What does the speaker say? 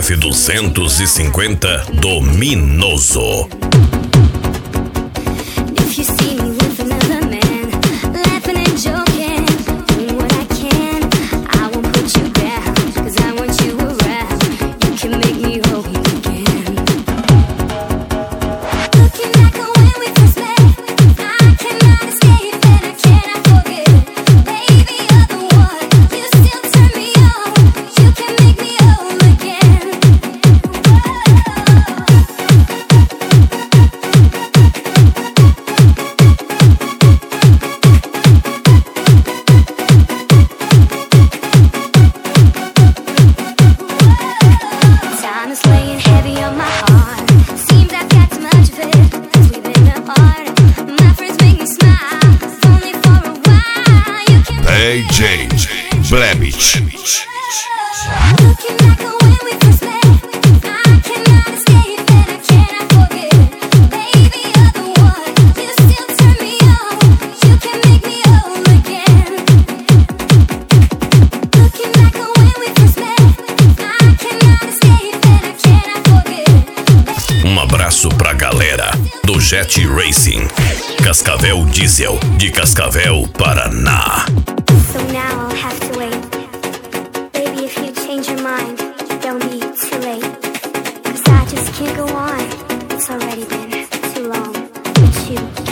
F250 Dominoso. AJ Blebich. Um abraço pra galera do Jet Racing, Cascavel Diesel, de Cascavel, Paraná. So now I'll have to wait. Baby, if you change your mind, don't be too late. 'Cause I just can't go on. It's already been too long with you.